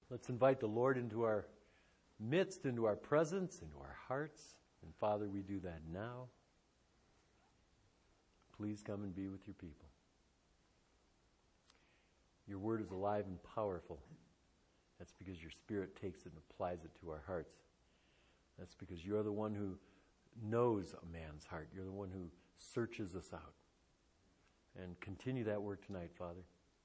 Let's invite the Lord into our midst, into our presence, into our hearts. And Father, we do that now. Please come and be with your people. Your word is alive and powerful. That's because your Spirit takes it and applies it to our hearts. That's because you're the one who knows a man's heart. You're the one who searches us out. And continue that work tonight, Father.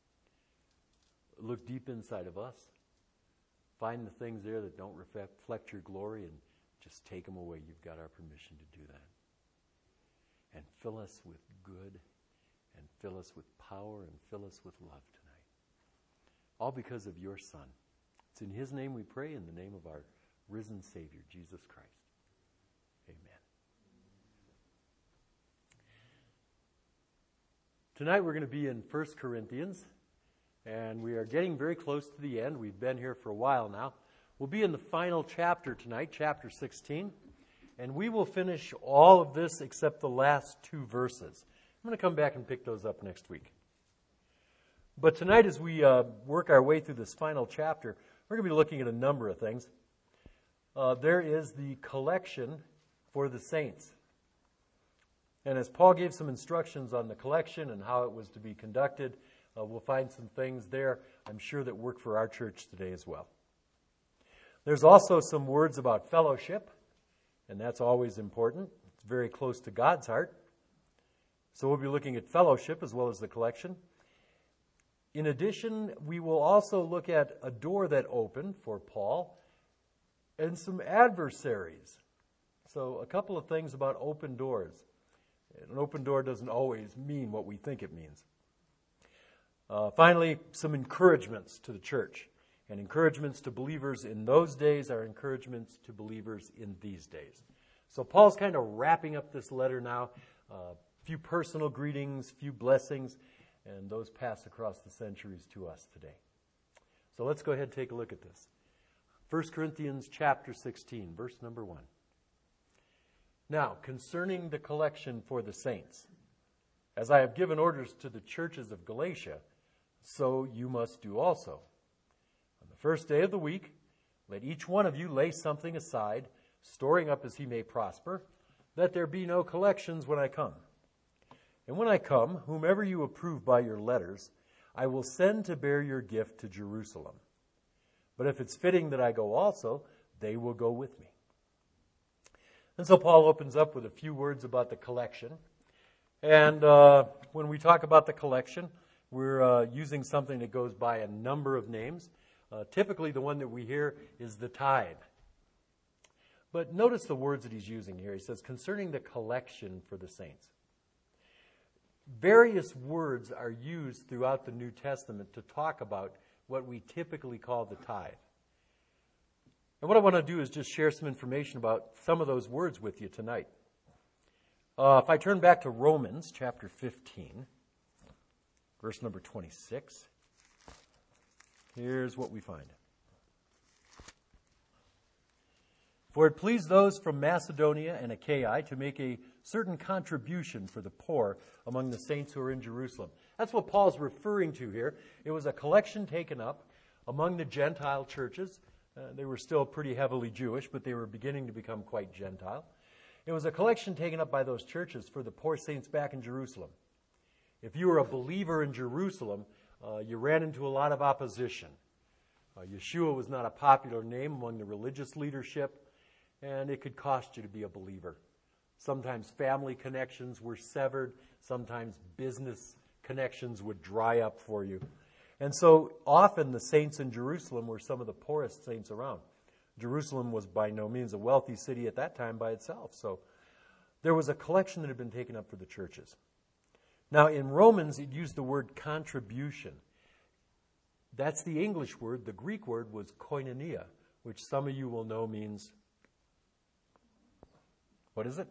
Look deep inside of us. Find the things there that don't reflect your glory and just take them away. You've got our permission to do that. And fill us with good, and fill us with power, and fill us with love tonight. All because of your Son. It's in his name we pray, in the name of our risen Savior, Jesus Christ. Amen. Tonight we're going to be in 1 Corinthians, and we are getting very close to the end. We've been here for a while now. We'll be in the final chapter tonight, chapter 16, and we will finish all of this except the last 2 verses. I'm going to come back and pick those up next week. But tonight, as we work our way through this final chapter, we're going to be looking at a number of things. There is the collection for the saints. And as Paul gave some instructions on the collection and how it was to be conducted, we'll find some things there, I'm sure, that work for our church today as well. There's also some words about fellowship, and that's always important. It's very close to God's heart. So we'll be looking at fellowship as well as the collection. In addition, we will also look at a door that opened for Paul and some adversaries. So a couple of things about open doors. An open door doesn't always mean what we think it means. Finally, some encouragements to the church. And encouragements to believers in those days are encouragements to believers in these days. So Paul's kind of wrapping up this letter now. A few personal greetings, few blessings, and those pass across the centuries to us today. So let's go ahead and take a look at this. 1 Corinthians chapter 16, verse number 1. Now, concerning the collection for the saints, as I have given orders to the churches of Galatia, so you must do also. On the first day of the week, let each one of you lay something aside, storing up as he may prosper, that there be no collections when I come. And when I come, whomever you approve by your letters, I will send to bear your gift to Jerusalem. But if it's fitting that I go also, they will go with me. And so Paul opens up with a few words about the collection. And when we talk about the collection, we're using something that goes by a number of names. Typically, the one that we hear is the tithe. But notice the words that he's using here. He says, concerning the collection for the saints. Various words are used throughout the New Testament to talk about what we typically call the tithe. And what I want to do is just share some information about some of those words with you tonight. If I turn back to Romans chapter 15, verse number 26, here's what we find. For it pleased those from Macedonia and Achaia to make a certain contribution for the poor among the saints who are in Jerusalem. That's what Paul's referring to here. It was a collection taken up among the Gentile churches. They were still pretty heavily Jewish, but they were beginning to become quite Gentile. It was a collection taken up by those churches for the poor saints back in Jerusalem. If you were a believer in Jerusalem, you ran into a lot of opposition. Yeshua was not a popular name among the religious leadership, and it could cost you to be a believer. Sometimes family connections were severed. Sometimes business connections would dry up for you. And so often the saints in Jerusalem were some of the poorest saints around. Jerusalem was by no means a wealthy city at that time by itself. So there was a collection that had been taken up for the churches. Now in Romans, it used the word contribution. That's the English word. The Greek word was koinonia, which some of you will know means, what is it?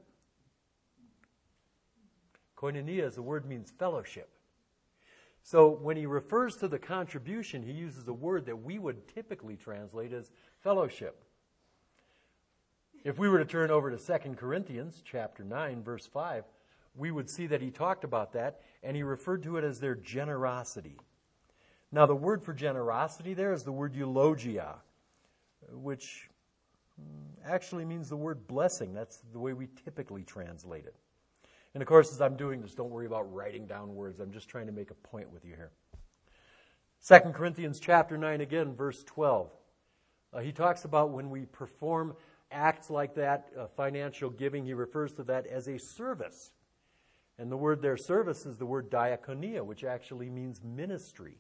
Koinonia is the word means fellowship. So when he refers to the contribution, he uses a word that we would typically translate as fellowship. If we were to turn over to 2 Corinthians chapter 9, verse 5, we would see that he talked about that, and he referred to it as their generosity. Now, the word for generosity there is the word eulogia, which actually means the word blessing. That's the way we typically translate it. And of course, as I'm doing this, don't worry about writing down words. I'm just trying to make a point with you here. 2 Corinthians chapter 9 again, verse 12. He talks about when we perform acts like that, financial giving, he refers to that as a service. And the word there, service, is the word diakonia, which actually means ministry.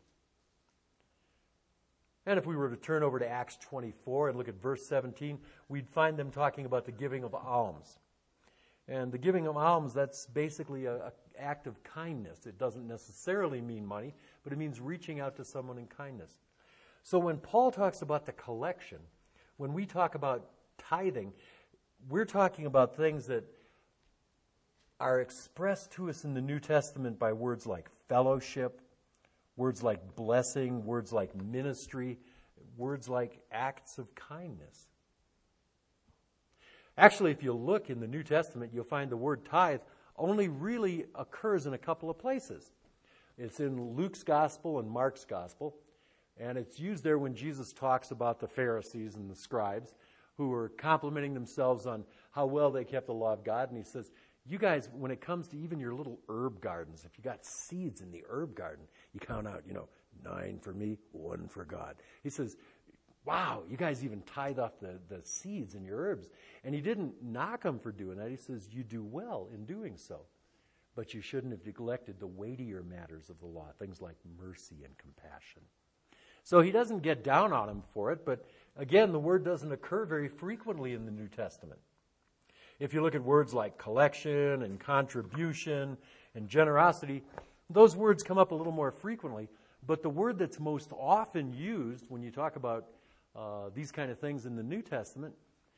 And if we were to turn over to Acts 24 and look at verse 17, we'd find them talking about the giving of alms. And the giving of alms, that's basically an act of kindness. It doesn't necessarily mean money, but it means reaching out to someone in kindness. So when Paul talks about the collection, when we talk about tithing, we're talking about things that are expressed to us in the New Testament by words like fellowship, words like blessing, words like ministry, words like acts of kindness. Actually, if you look in the New Testament, you'll find the word tithe only really occurs in a couple of places. It's in Luke's gospel and Mark's gospel, and it's used there when Jesus talks about the Pharisees and the scribes who were complimenting themselves on how well they kept the law of God. And he says, you guys, when it comes to even your little herb gardens, if you got seeds in the herb garden, you count out, 9 for me, 1 for God. He says, wow, you guys even tithe off the seeds in your herbs. And he didn't knock them for doing that. He says, you do well in doing so. But you shouldn't have neglected the weightier matters of the law, things like mercy and compassion. So he doesn't get down on them for it, but again, the word doesn't occur very frequently in the New Testament. If you look at words like collection and contribution and generosity, those words come up a little more frequently. But the word that's most often used when you talk about these kind of things in the New Testament,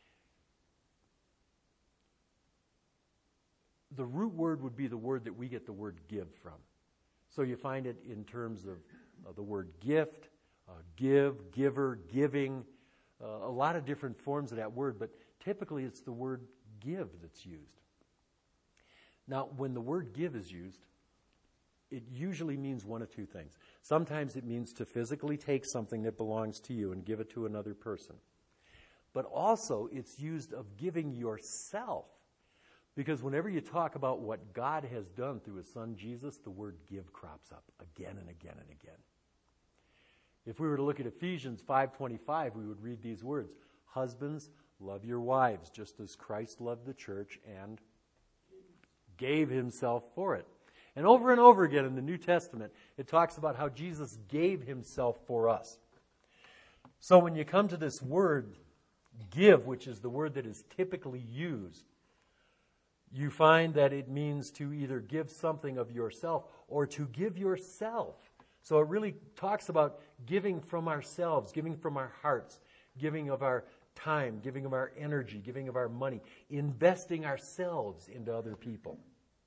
the root word would be the word that we get the word give from. So you find it in terms of the word gift, give, giver, giving, a lot of different forms of that word, but typically it's the word give that's used. Now, when the word give is used, it usually means one of two things. Sometimes it means to physically take something that belongs to you and give it to another person. But also it's used of giving yourself. Because whenever you talk about what God has done through his son Jesus, the word give crops up again and again and again. If we were to look at Ephesians 5:25, we would read these words, husbands, love your wives, just as Christ loved the church and gave himself for it. And over again in the New Testament, it talks about how Jesus gave himself for us. So when you come to this word, give, which is the word that is typically used, you find that it means to either give something of yourself or to give yourself. So it really talks about giving from ourselves, giving from our hearts, giving of our time, giving of our energy, giving of our money, investing ourselves into other people.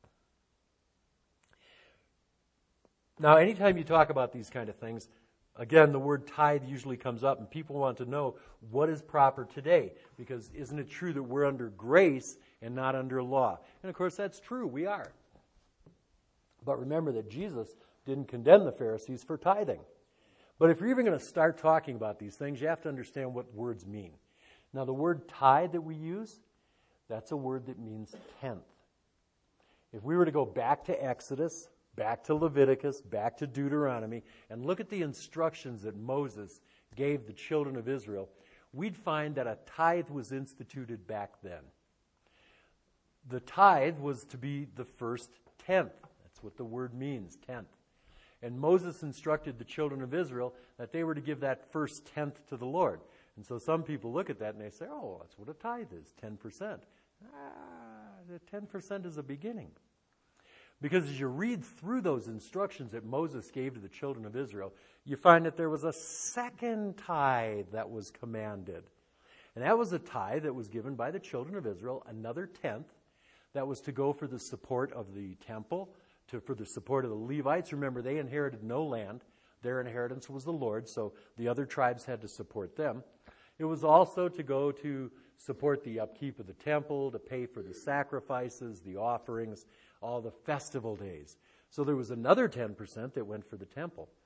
Now, anytime you talk about these kind of things, again, the word tithe usually comes up, and people want to know what is proper today, because isn't it true that we're under grace and not under law? And of course, that's true, we are. But remember that Jesus didn't condemn the Pharisees for tithing. But if you're even going to start talking about these things, you have to understand what words mean. Now, the word tithe that we use, that's a word that means tenth. If we were to go back to Exodus, back to Leviticus, back to Deuteronomy, and look at the instructions that Moses gave the children of Israel, we'd find that a tithe was instituted back then. The tithe was to be the first tenth. That's what the word means, tenth. And Moses instructed the children of Israel that they were to give that first tenth to the Lord. And so some people look at that and they say, oh, that's what a tithe is, 10%. The 10% is a beginning. Because as you read through those instructions that Moses gave to the children of Israel, you find that there was a second tithe that was commanded. And that was a tithe that was given by the children of Israel, another tenth, that was to go for the support of the temple, for the support of the Levites. Remember, they inherited no land. Their inheritance was the Lord, so the other tribes had to support them. It was also to go to support the upkeep of the temple, to pay for the sacrifices, the offerings, all the festival days. So there was another 10% that went for the temple.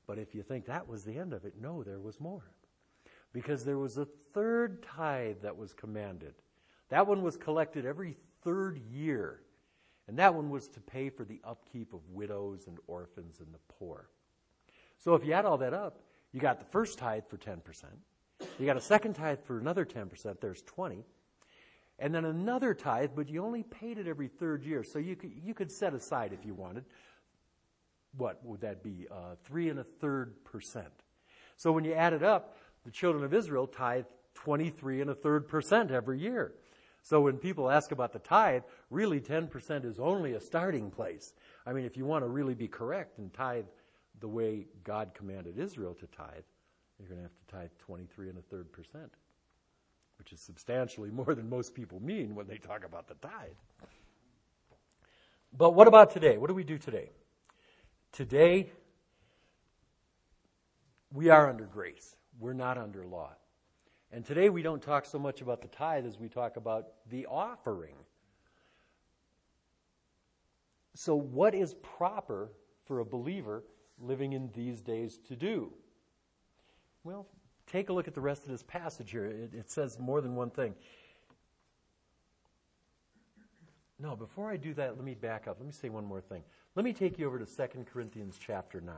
But if you think that was the end of it, no, there was more. Because there was a third tithe that was commanded. That one was collected every third year. And that one was to pay for the upkeep of widows and orphans and the poor. So if you add all that up, you got the first tithe for 10%. You got a second tithe for another 10%. There's 20. And then another tithe, but you only paid it every third year. So you could set aside, if you wanted, what would that be? 3 1/3%. So when you add it up, the children of Israel tithe 23 1/3% every year. So when people ask about the tithe, really 10% is only a starting place. I mean, if you want to really be correct and tithe the way God commanded Israel to tithe, you're going to have to tithe 23 1/3%, which is substantially more than most people mean when they talk about the tithe. But what about today? What do we do today? Today, we are under grace. We're not under law. And today we don't talk so much about the tithe as we talk about the offering. So what is proper for a believer living in these days to do? Well, take a look at the rest of this passage here. It says more than one thing. No, before I do that, let me back up. Let me say one more thing. Let me take you over to 2 Corinthians chapter 9.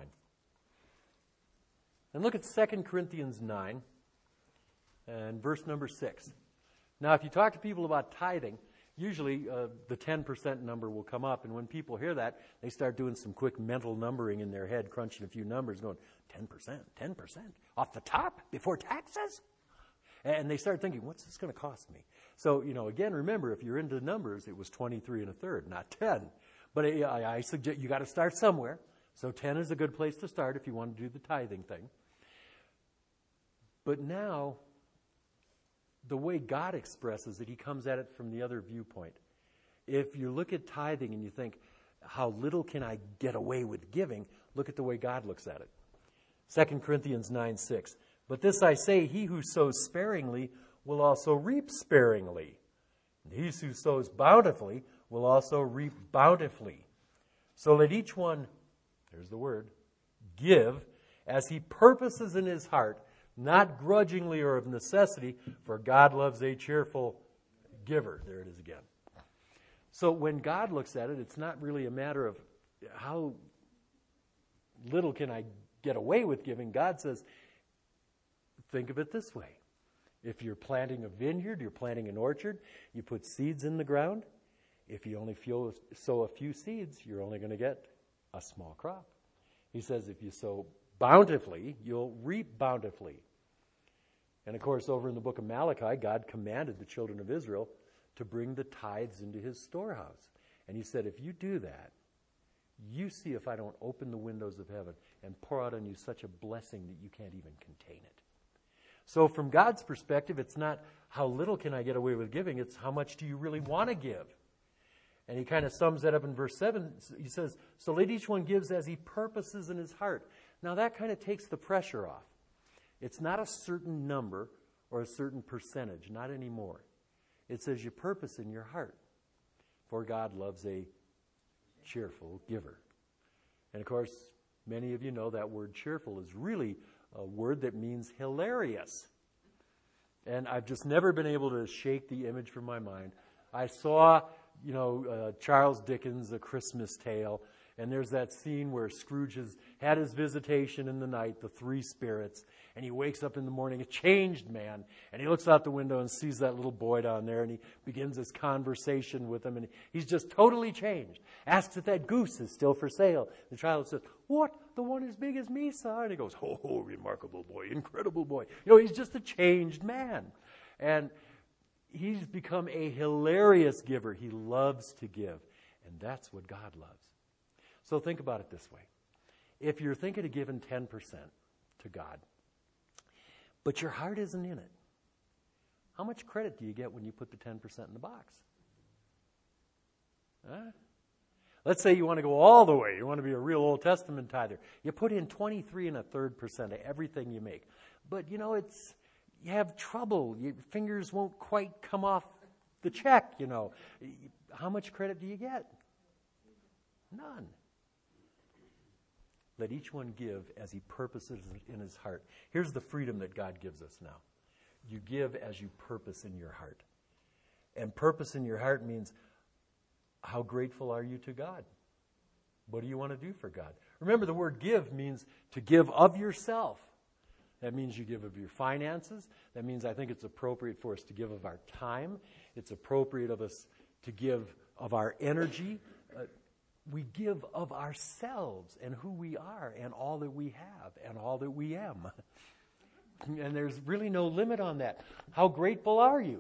And look at 2 Corinthians 9 and verse number 6. Now, if you talk to people about tithing, usually the 10% number will come up. And when people hear that, they start doing some quick mental numbering in their head, crunching a few numbers, going, 10%, off the top, before taxes? And they start thinking, what's this going to cost me? So, again, remember, if you're into numbers, it was 23 1/3, not 10. But I suggest you got to start somewhere. So 10 is a good place to start if you want to do the tithing thing. But now, the way God expresses it, he comes at it from the other viewpoint. If you look at tithing and you think, how little can I get away with giving, look at the way God looks at it. 2 Corinthians 9:6. But this I say, he who sows sparingly will also reap sparingly. And he who sows bountifully will also reap bountifully. So let each one, there's the word, give as he purposes in his heart, not grudgingly or of necessity, for God loves a cheerful giver. There it is again. So when God looks at it, it's not really a matter of how little can I get away with giving. God says, think of it this way. If you're planting a vineyard, you're planting an orchard, you put seeds in the ground. If you only sow a few seeds, you're only going to get a small crop. He says if you sow bountifully, you'll reap bountifully. And of course, over in the book of Malachi, God commanded the children of Israel to bring the tithes into his storehouse. And he said, if you do that, you see if I don't open the windows of heaven and pour out on you such a blessing that you can't even contain it. So from God's perspective, it's not how little can I get away with giving, it's how much do you really want to give. And he kind of sums that up in verse 7. He says, so let each one gives as he purposes in his heart. Now that kind of takes the pressure off. It's not a certain number or a certain percentage, not anymore. It says you purpose in your heart. For God loves a cheerful giver. And of course, many of you know that word cheerful is really a word that means hilarious. And I've just never been able to shake the image from my mind. I saw, Charles Dickens' A Christmas Tale, and there's that scene where Scrooge has had his visitation in the night, the three spirits, and he wakes up in the morning a changed man, and he looks out the window and sees that little boy down there, and he begins his conversation with him, and he's just totally changed. Asks if that goose is still for sale. The child says, what? The one as big as me, sir? And he goes, oh, remarkable boy, incredible boy. He's just a changed man. And he's become a hilarious giver. He loves to give, and that's what God loves. So think about it this way. If you're thinking of giving 10% to God, but your heart isn't in it, how much credit do you get when you put the 10% in the box? Huh? Let's say you want to go all the way. You want to be a real Old Testament tither. You put in 23 1/3% of everything you make. But, you have trouble. Your fingers won't quite come off the check, How much credit do you get? None. let each one give as he purposes in his heart. Here's the freedom that God gives us now. You give as you purpose in your heart. And purpose in your heart means, how grateful are you to God? What do you want to do for God? Remember, the word give means to give of yourself. That means you give of your finances. That means I think it's appropriate for us to give of our time. It's appropriate of us to give of our energy. We give of ourselves and who we are and all that we have and all that we am. And there's really no limit on that. How grateful are you?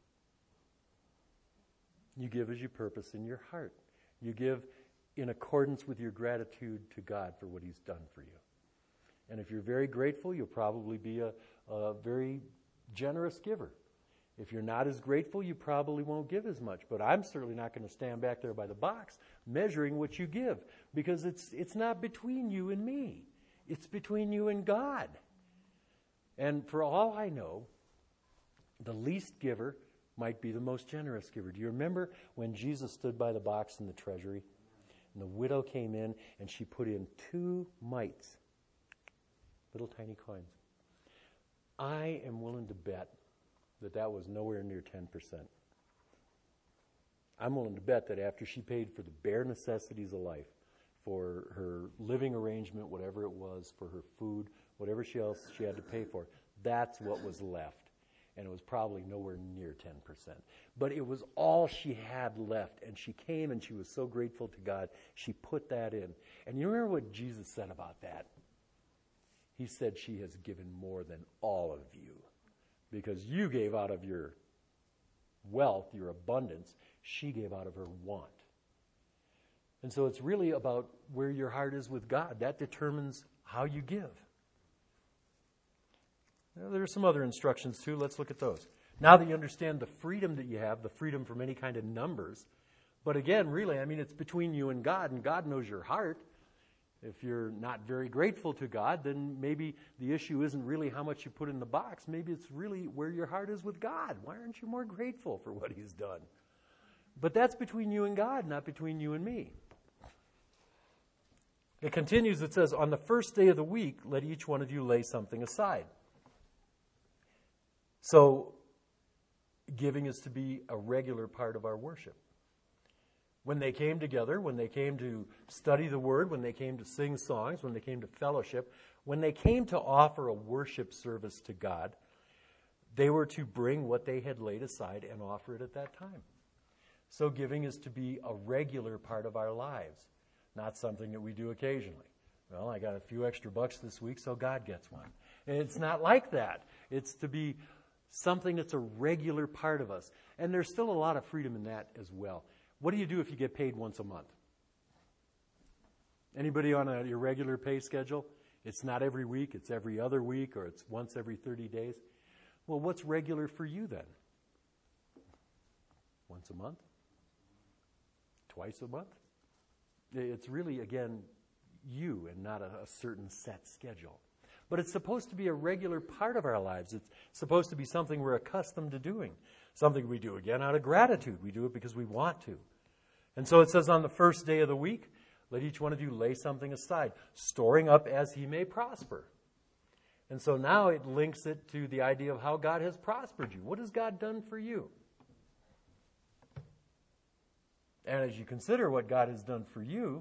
You give as you purpose in your heart. You give in accordance with your gratitude to God for what he's done for you. And if you're very grateful, you'll probably be a very generous giver. If you're not as grateful, you probably won't give as much. But I'm certainly not going to stand back there by the box measuring what you give, because it's not between you and me. It's between you and God. And for all I know, the least giver might be the most generous giver. Do you remember when Jesus stood by the box in the treasury and the widow came in and she put in 2 mites, little tiny coins? I am willing to bet that was nowhere near 10%. I'm willing to bet that after she paid for the bare necessities of life, for her living arrangement, whatever it was, for her food, whatever else she had to pay for, that's what was left. And it was probably nowhere near 10%. But it was all she had left. And she came and she was so grateful to God, she put that in. And you remember what Jesus said about that? He said, she has given more than all of you. Because you gave out of your wealth, your abundance. She gave out of her want. And so it's really about where your heart is with God. That determines how you give. Now, there are some other instructions too. Let's look at those. Now that you understand the freedom that you have, the freedom from any kind of numbers. But again, really, it's between you and God knows your heart. If you're not very grateful to God, then maybe the issue isn't really how much you put in the box. Maybe it's really where your heart is with God. Why aren't you more grateful for what he's done? But that's between you and God, not between you and me. It continues, it says, on the first day of the week, let each one of you lay something aside. So, giving is to be a regular part of our worship. When they came together, when they came to study the Word, when they came to sing songs, when they came to fellowship, when they came to offer a worship service to God, they were to bring what they had laid aside and offer it at that time. So giving is to be a regular part of our lives, not something that we do occasionally. Well, I got a few extra bucks this week, so God gets one. And it's not like that. It's to be something that's a regular part of us. And there's still a lot of freedom in that as well. What do you do if you get paid once a month? Anybody on a irregular pay schedule? It's not every week, it's every other week, or it's once every 30 days. Well, what's regular for you then? Once a month? Twice a month? It's really, again, you and not a certain set schedule. But it's supposed to be a regular part of our lives. It's supposed to be something we're accustomed to doing. Something we do, again, out of gratitude. We do it because we want to. And so it says on the first day of the week, let each one of you lay something aside, storing up as he may prosper. And so now it links it to the idea of how God has prospered you. What has God done for you? And as you consider what God has done for you,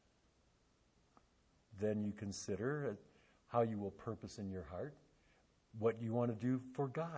then you consider how you will purpose in your heart what you want to do for God.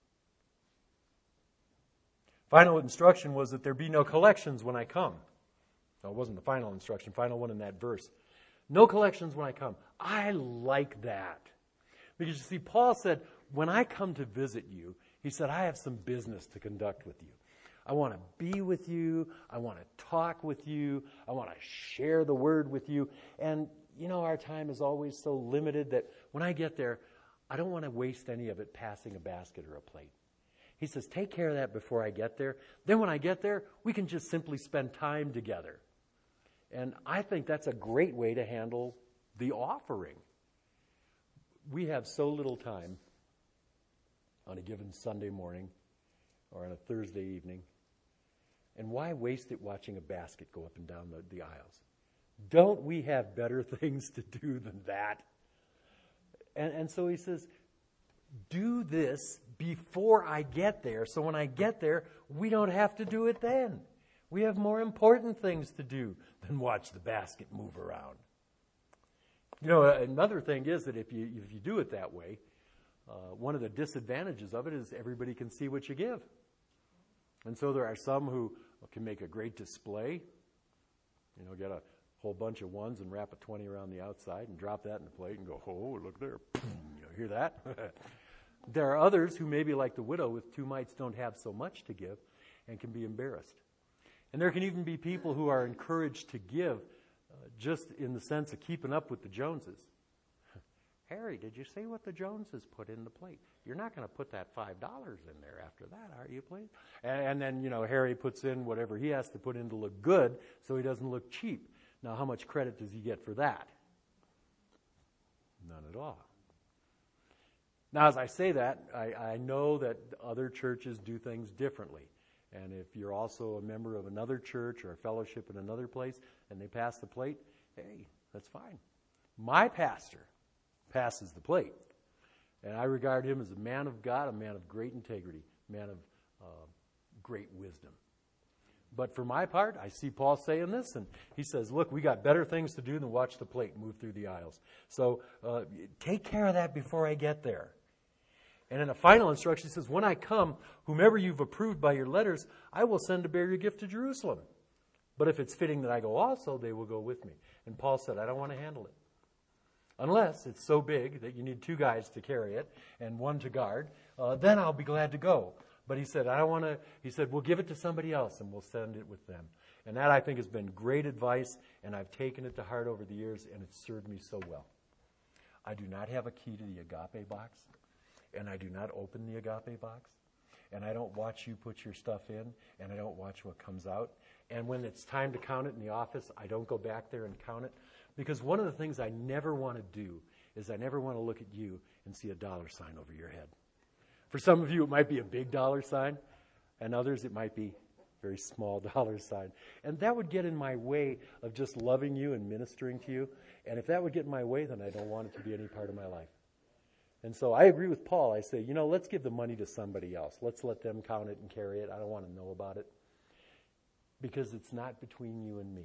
Final instruction was that there be no collections when I come. No, it wasn't the final instruction, final one in that verse. No collections when I come. I like that. Because you see, Paul said, when I come to visit you, he said, I have some business to conduct with you. I want to be with you. I want to talk with you. I want to share the word with you. And, our time is always so limited that when I get there, I don't want to waste any of it passing a basket or a plate. He says, take care of that before I get there. Then when I get there, we can just simply spend time together. And I think that's a great way to handle the offering. We have so little time on a given Sunday morning or on a Thursday evening. And why waste it watching a basket go up and down the aisles? Don't we have better things to do than that? And so he says, do this before I get there, so when I get there, we don't have to do it then. We have more important things to do than watch the basket move around. You know, another thing is that if you do it that way, one of the disadvantages of it is everybody can see what you give. And so there are some who can make a great display, you know, get a whole bunch of ones and wrap a 20 around the outside and drop that in the plate and go, oh, look there. You know, hear that? There are others who maybe like the widow with 2 mites don't have so much to give and can be embarrassed. And there can even be people who are encouraged to give just in the sense of keeping up with the Joneses. Harry, did you see what the Joneses put in the plate? You're not going to put that $5 in there after that, are you, please? And then, you know, Harry puts in whatever he has to put in to look good so he doesn't look cheap. Now, how much credit does he get for that? None at all. Now, as I say that, I know that other churches do things differently. And if you're also a member of another church or a fellowship in another place and they pass the plate, hey, that's fine. My pastor passes the plate. And I regard him as a man of God, a man of great integrity, a man of great wisdom. But for my part, I see Paul saying this, and he says, look, we got better things to do than watch the plate move through the aisles. So take care of that before I get there. And in a final instruction, he says, when I come, whomever you've approved by your letters, I will send to bear your gift to Jerusalem. But if it's fitting that I go also, they will go with me. And Paul said, I don't want to handle it. Unless it's so big that you need 2 guys to carry it and 1 to guard, then I'll be glad to go. But he said, I don't want to, he said, we'll give it to somebody else and we'll send it with them. And that, I think, has been great advice, and I've taken it to heart over the years, and it's served me so well. I do not have a key to the agape box, and I do not open the agape box, and I don't watch you put your stuff in, and I don't watch what comes out. And when it's time to count it in the office, I don't go back there and count it, because one of the things I never want to do is I never want to look at you and see a dollar sign over your head. For some of you, it might be a big dollar sign, and others, it might be a very small dollar sign. And that would get in my way of just loving you and ministering to you. And if that would get in my way, then I don't want it to be any part of my life. And so I agree with Paul. I say, let's give the money to somebody else. Let's let them count it and carry it. I don't want to know about it. Because it's not between you and me.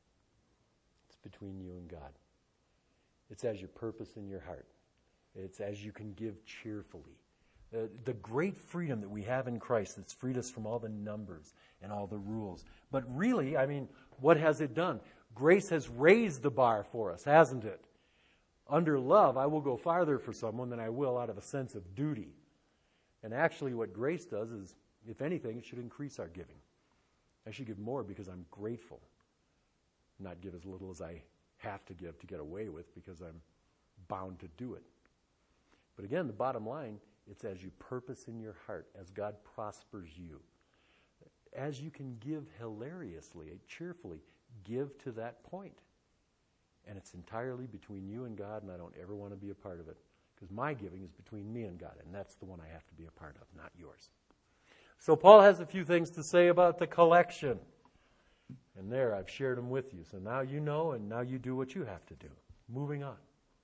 It's between you and God. It's as your purpose in your heart. It's as you can give cheerfully. The great freedom that we have in Christ that's freed us from all the numbers and all the rules. But really, what has it done? Grace has raised the bar for us, hasn't it? Under love, I will go farther for someone than I will out of a sense of duty. And actually what grace does is, if anything, it should increase our giving. I should give more because I'm grateful, not give as little as I have to give to get away with because I'm bound to do it. But again, the bottom line, it's as you purpose in your heart, as God prospers you. As you can give hilariously, cheerfully, give to that point. And it's entirely between you and God, and I don't ever want to be a part of it. Because my giving is between me and God, and that's the one I have to be a part of, not yours. So Paul has a few things to say about the collection. And there, I've shared them with you. So now you know, and now you do what you have to do. Moving on.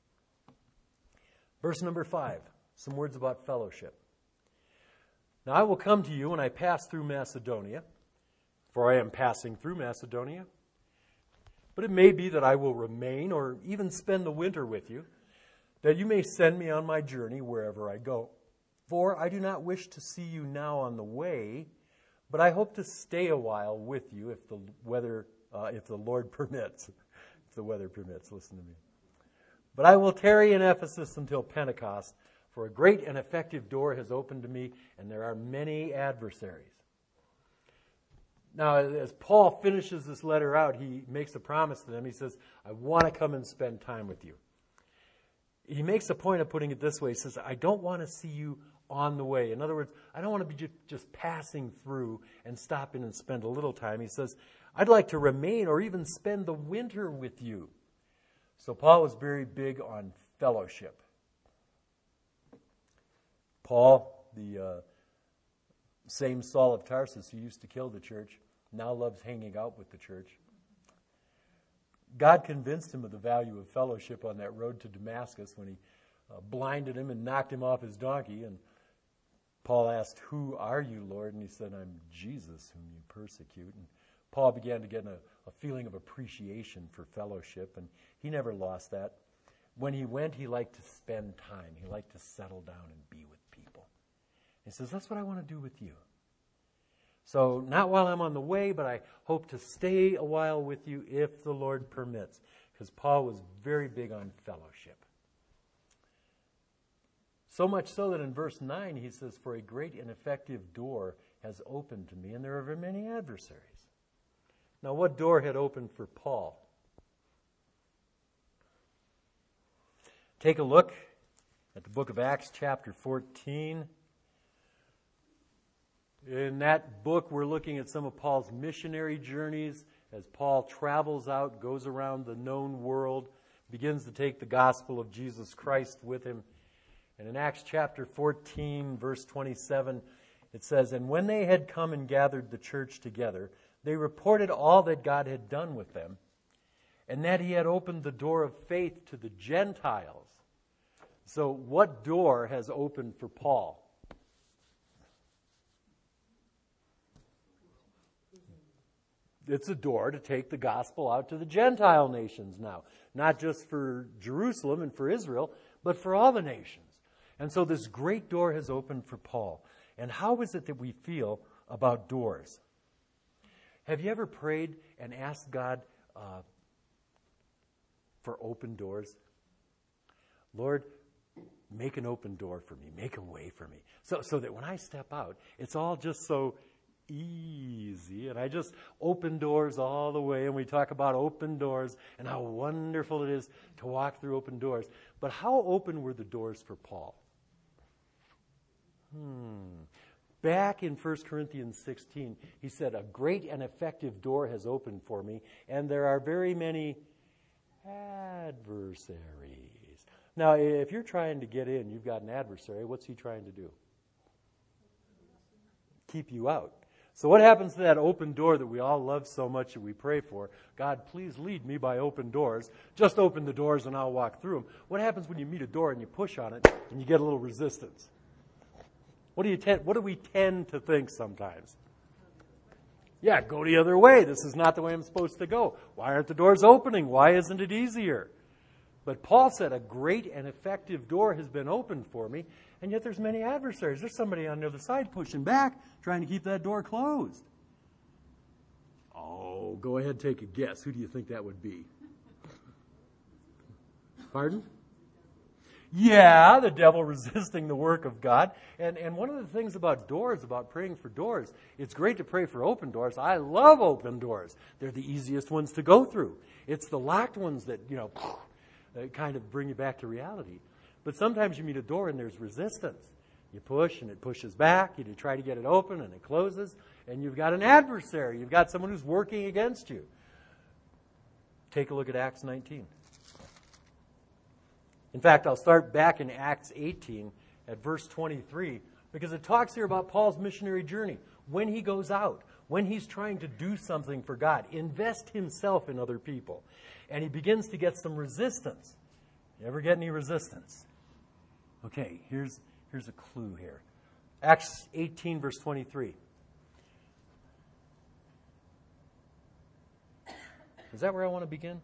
Verse number 5. Some words about fellowship. Now I will come to you when I pass through Macedonia, for I am passing through Macedonia. But it may be that I will remain or even spend the winter with you, that you may send me on my journey wherever I go. For I do not wish to see you now on the way, but I hope to stay a while with you if the Lord permits. If the weather permits, listen to me. But I will tarry in Ephesus until Pentecost, for a great and effective door has opened to me, and there are many adversaries. Now, as Paul finishes this letter out, he makes a promise to them. He says, I want to come and spend time with you. He makes a point of putting it this way. He says, I don't want to see you on the way. In other words, I don't want to be just passing through and stop in and spend a little time. He says, I'd like to remain or even spend the winter with you. So Paul was very big on fellowship. Paul, the same Saul of Tarsus who used to kill the church, now loves hanging out with the church. God convinced him of the value of fellowship on that road to Damascus when he blinded him and knocked him off his donkey. And Paul asked, "Who are you, Lord?" And he said, "I'm Jesus whom you persecute." And Paul began to get a feeling of appreciation for fellowship, and he never lost that. When he went, he liked to spend time. He liked to settle down and be with people. He says, "That's what I want to do with you. So not while I'm on the way, but I hope to stay a while with you if the Lord permits." Because Paul was very big on fellowship. So much so that in verse 9 he says, "For a great and effective door has opened to me, and there are many adversaries." Now, what door had opened for Paul? Take a look at the book of Acts chapter 14. In that book, we're looking at some of Paul's missionary journeys as Paul travels out, goes around the known world, begins to take the gospel of Jesus Christ with him. And in Acts chapter 14, verse 27, it says, "And when they had come and gathered the church together, they reported all that God had done with them, and that he had opened the door of faith to the Gentiles." So what door has opened for Paul? It's a door to take the gospel out to the Gentile nations now. Not just for Jerusalem and for Israel, but for all the nations. And so this great door has opened for Paul. And how is it that we feel about doors? Have you ever prayed and asked God for open doors? Lord, make an open door for me. Make a way for me. So that when I step out, it's all just so easy. And I just open doors all the way. And we talk about open doors and how wonderful it is to walk through open doors. But how open were the doors for Paul? Back in 1 Corinthians 16, he said, "A great and effective door has opened for me, and there are very many adversaries." Now, if you're trying to get in, you've got an adversary. What's he trying to do? Keep you out. So what happens to that open door that we all love so much that we pray for? God, please lead me by open doors. Just open the doors and I'll walk through them. What happens when you meet a door and you push on it and you get a little resistance? What do we tend to think sometimes? Yeah, go the other way. This is not the way I'm supposed to go. Why aren't the doors opening? Why isn't it easier? But Paul said, "A great and effective door has been opened for me," and yet there's many adversaries. There's somebody on the other side pushing back, trying to keep that door closed. Oh, go ahead, take a guess. Who do you think that would be? Pardon? Yeah, the devil resisting the work of God. And one of the things about doors, about praying for doors, it's great to pray for open doors. I love open doors. They're the easiest ones to go through. It's the locked ones that, kind of bring you back to reality. But sometimes you meet a door and there's resistance. You push and it pushes back. You try to get it open and it closes. And you've got an adversary. You've got someone who's working against you. Take a look at Acts 19. In fact, I'll start back in Acts 18 at verse 23, because it talks here about Paul's missionary journey. When he goes out, when he's trying to do something for God, invest himself in other people. And he begins to get some resistance. You ever get any resistance? Okay, here's a clue here. Acts 18, verse 23. Is that where I want to begin?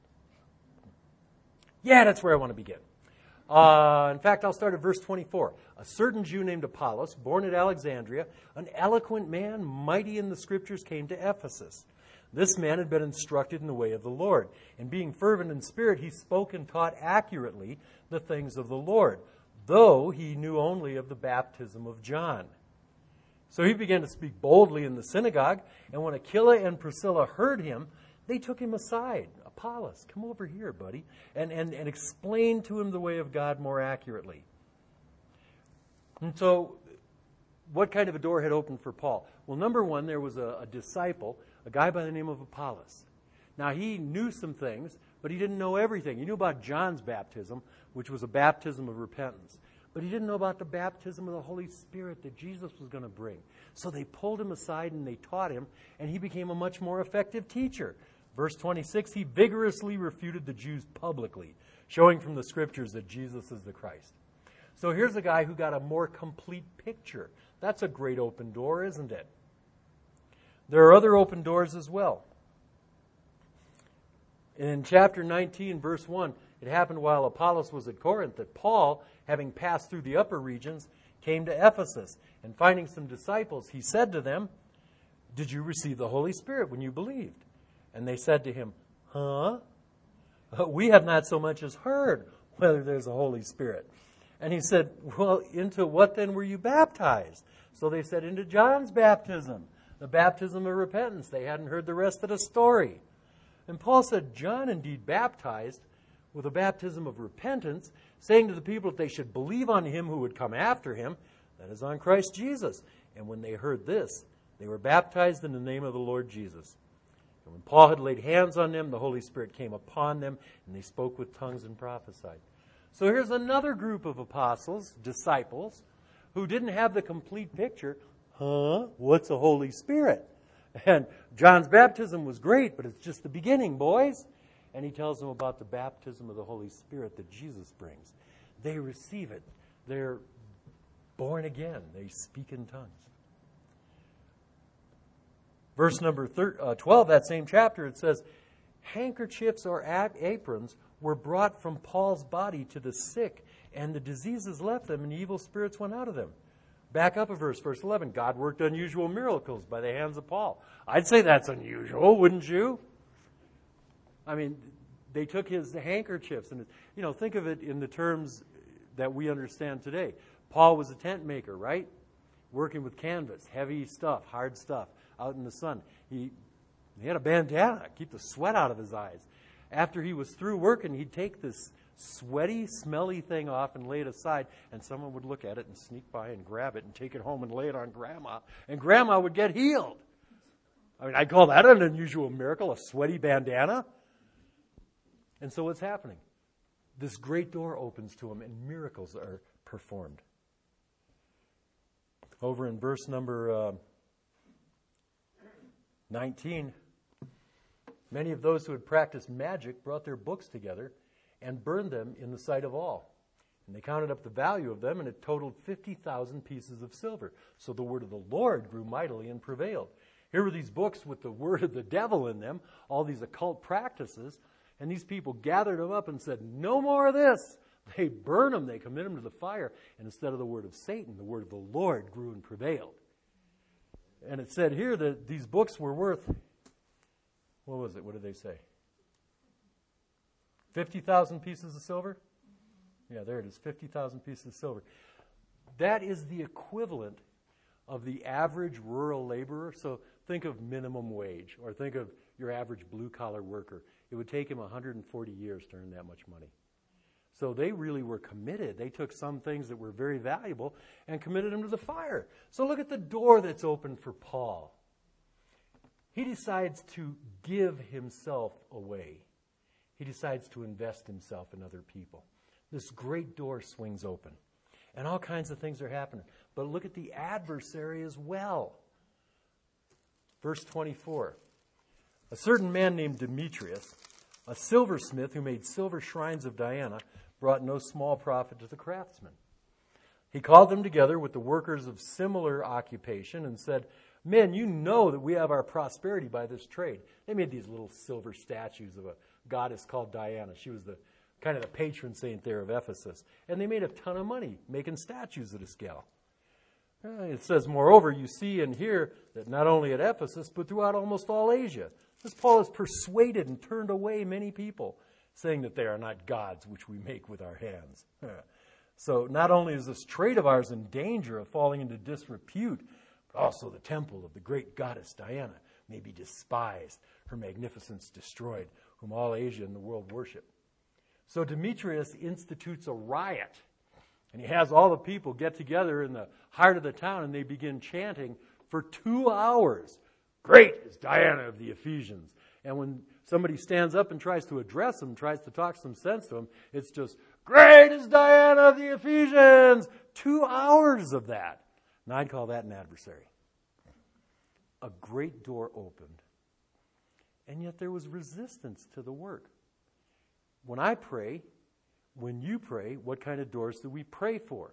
Yeah, that's where I want to begin. In fact, I'll start at verse 24. "A certain Jew named Apollos, born at Alexandria, an eloquent man, mighty in the Scriptures, came to Ephesus. This man had been instructed in the way of the Lord, and being fervent in spirit, he spoke and taught accurately the things of the Lord, though he knew only of the baptism of John. So he began to speak boldly in the synagogue, and when Aquila and Priscilla heard him, they took him aside. 'Apollos, come over here, buddy,' and explain to him the way of God more accurately." And so, what kind of a door had opened for Paul? Well, number one, there was a disciple, a guy by the name of Apollos. Now, he knew some things, but he didn't know everything. He knew about John's baptism, which was a baptism of repentance. But he didn't know about the baptism of the Holy Spirit that Jesus was going to bring. So they pulled him aside and they taught him, and he became a much more effective teacher. Verse 26, he vigorously refuted the Jews publicly, showing from the Scriptures that Jesus is the Christ. So here's a guy who got a more complete picture. That's a great open door, isn't it? There are other open doors as well. In chapter 19, verse 1, it happened while Apollos was at Corinth that Paul, having passed through the upper regions, came to Ephesus. And finding some disciples, he said to them, "Did you receive the Holy Spirit when you believed?" And they said to him, "Huh? We have not so much as heard whether there's a Holy Spirit." And he said, "Well, into what then were you baptized?" So they said, "Into John's baptism, the baptism of repentance." They hadn't heard the rest of the story. And Paul said, "John indeed baptized with a baptism of repentance, saying to the people that they should believe on him who would come after him, that is, on Christ Jesus. And when they heard this, they were baptized in the name of the Lord Jesus. And when Paul had laid hands on them, the Holy Spirit came upon them, and they spoke with tongues and prophesied." So here's another group of apostles, disciples, who didn't have the complete picture. What's a Holy Spirit? And John's baptism was great, but it's just the beginning, boys. And he tells them about the baptism of the Holy Spirit that Jesus brings. They receive it. They're born again. They speak in tongues. Verse number 12, that same chapter, it says, handkerchiefs or aprons were brought from Paul's body to the sick, and the diseases left them, and evil spirits went out of them. Back up a verse 11. God worked unusual miracles by the hands of Paul. I'd say that's unusual, wouldn't you? I mean, they took his handkerchiefs, and think of it in the terms that we understand today. Paul was a tent maker, right? Working with canvas, heavy stuff, hard stuff, out in the sun. He had a bandana, keep the sweat out of his eyes. After he was through working, he'd take this sweaty, smelly thing off and lay it aside, and someone would look at it and sneak by and grab it and take it home and lay it on Grandma, and Grandma would get healed. I mean, I'd call that an unusual miracle, a sweaty bandana. And so what's happening? This great door opens to him, and miracles are performed. Over in verse number 19, many of those who had practiced magic brought their books together and burned them in the sight of all. And they counted up the value of them, and it totaled 50,000 pieces of silver. So the word of the Lord grew mightily and prevailed. Here were these books with the word of the devil in them, all these occult practices, and these people gathered them up and said, "No more of this." They burn them, they commit them to the fire, and instead of the word of Satan, the word of the Lord grew and prevailed. And it said here that these books were worth, what was it? What did they say? 50,000 pieces of silver? Yeah, there it is, 50,000 pieces of silver. That is the equivalent of the average rural laborer. So think of minimum wage, or think of your average blue-collar worker. It would take him 140 years to earn that much money. So they really were committed. They took some things that were very valuable and committed them to the fire. So look at the door that's open for Paul. He decides to give himself away. He decides to invest himself in other people. This great door swings open, and all kinds of things are happening. But look at the adversary as well. Verse 24. A certain man named Demetrius, a silversmith who made silver shrines of Diana, brought no small profit to the craftsmen. He called them together with the workers of similar occupation and said, "Men, you know that we have our prosperity by this trade." They made these little silver statues of a goddess called Diana. She was the kind of the patron saint there of Ephesus. And they made a ton of money making statues of this gal. It says, "Moreover, you see and hear that not only at Ephesus, but throughout almost all Asia, this Paul has persuaded and turned away many people, saying that they are not gods which we make with our hands." So not only is this trade of ours in danger of falling into disrepute, but also the temple of the great goddess Diana may be despised, her magnificence destroyed, whom all Asia and the world worship. So Demetrius institutes a riot, and he has all the people get together in the heart of the town, and they begin chanting for 2 hours, "Great is Diana of the Ephesians." And when somebody stands up and tries to address them, tries to talk some sense to them, it's just, "Great is Diana of the Ephesians." 2 hours of that. Now I'd call that an adversary. A great door opened. And yet there was resistance to the work. When I pray, when you pray, what kind of doors do we pray for?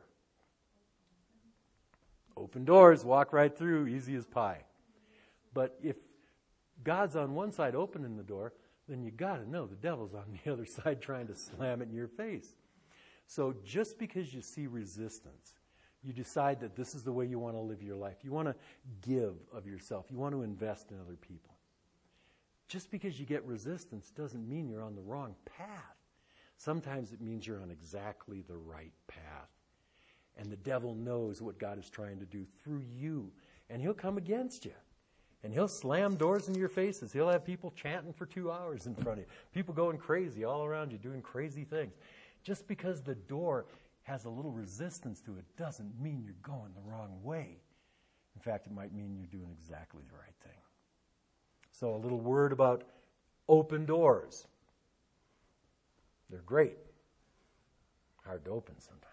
Open doors, walk right through, easy as pie. But if God's on one side opening the door, then you got to know the devil's on the other side trying to slam it in your face. So just because you see resistance, you decide that this is the way you want to live your life. You want to give of yourself. You want to invest in other people. Just because you get resistance doesn't mean you're on the wrong path. Sometimes it means you're on exactly the right path. And the devil knows what God is trying to do through you. And he'll come against you. And he'll slam doors in your faces. He'll have people chanting for 2 hours in front of you. People going crazy all around you, doing crazy things. Just because the door has a little resistance to it doesn't mean you're going the wrong way. In fact, it might mean you're doing exactly the right thing. So a little word about open doors. They're great. Hard to open sometimes.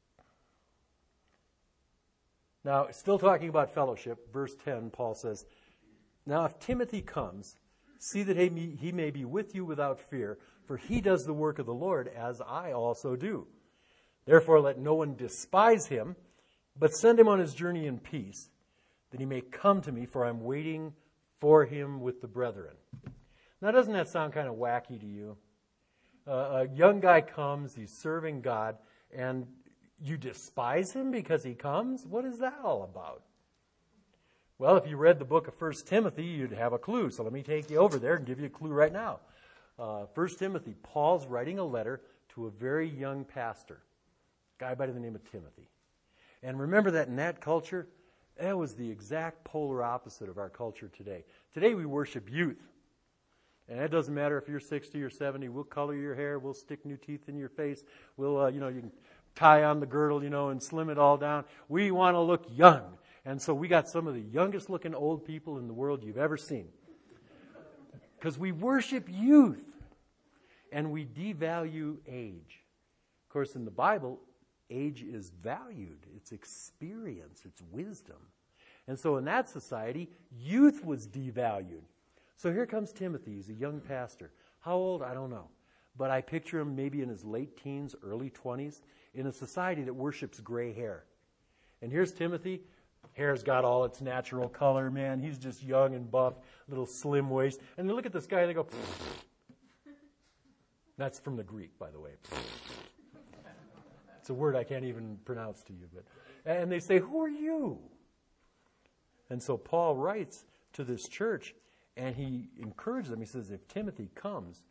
Now, still talking about fellowship, verse 10, Paul says, "Now if Timothy comes, see that he may be with you without fear, for he does the work of the Lord, as I also do. Therefore let no one despise him, but send him on his journey in peace, that he may come to me, for I'm waiting for him with the brethren." Now, doesn't that sound kind of wacky to you? A young guy comes, he's serving God, and you despise him because he comes? What is that all about? Well, if you read the book of 1 Timothy, you'd have a clue. So let me take you over there and give you a clue right now. 1 Timothy, Paul's writing a letter to a very young pastor, a guy by the name of Timothy. And remember that in that culture, that was the exact polar opposite of our culture today. Today we worship youth. And it doesn't matter if you're 60 or 70. We'll color your hair. We'll stick new teeth in your face. We'll, you can tie on the girdle, and slim it all down. We want to look young. And so we got some of the youngest looking old people in the world you've ever seen. Because we worship youth. And we devalue age. Of course, in the Bible, age is valued. It's experience. It's wisdom. And so in that society, youth was devalued. So here comes Timothy. He's a young pastor. How old? I don't know. But I picture him maybe in his late teens, early 20s, in a society that worships gray hair. And here's Timothy. Hair's got all its natural color, man. He's just young and buff, little slim waist. And they look at this guy and they go, pfft. That's from the Greek, by the way. It's a word I can't even pronounce to you. And they say, who are you? And so Paul writes to this church, and he encourages them. He says, if Timothy comes,